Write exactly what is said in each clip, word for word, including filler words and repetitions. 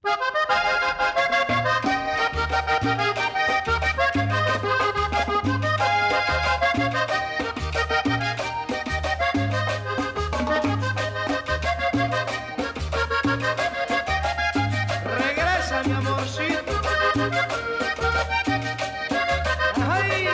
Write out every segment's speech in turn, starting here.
Regresa, mi amorcito. Ay.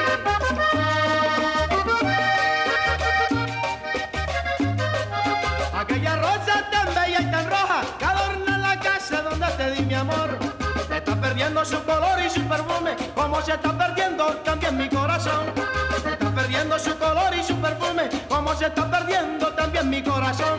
Aquella rosa tan bella y tan roja que adorna la casa donde te di mi amor, se está perdiendo su color y su perfume, como se está perdiendo también mi corazón. Se está perdiendo su color y su perfume, como se está perdiendo también mi corazón.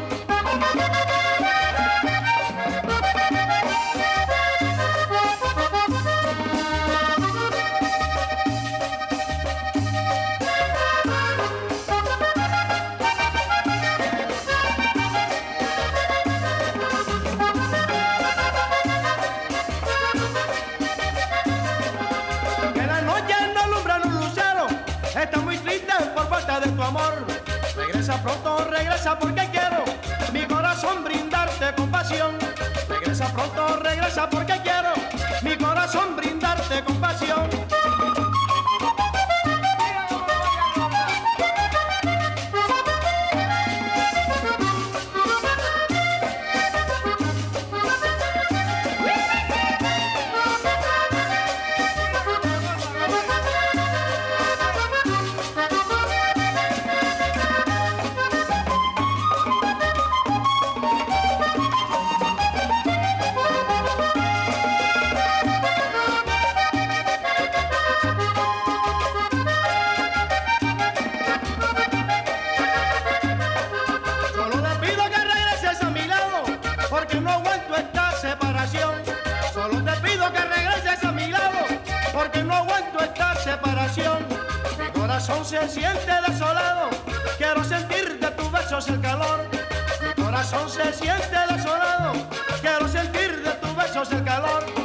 Está muy triste por falta de tu amor. Regresa pronto, regresa porque quiero mi corazón brindarte con pasión. Regresa pronto, regresa porque quiero mi corazón brindarte con pasión. Porque no aguanto esta separación. Solo te pido que regreses a mi lado, porque no aguanto esta separación. Mi corazón se siente desolado, quiero sentir de tus besos el calor. Mi corazón se siente desolado, quiero sentir de tus besos el calor.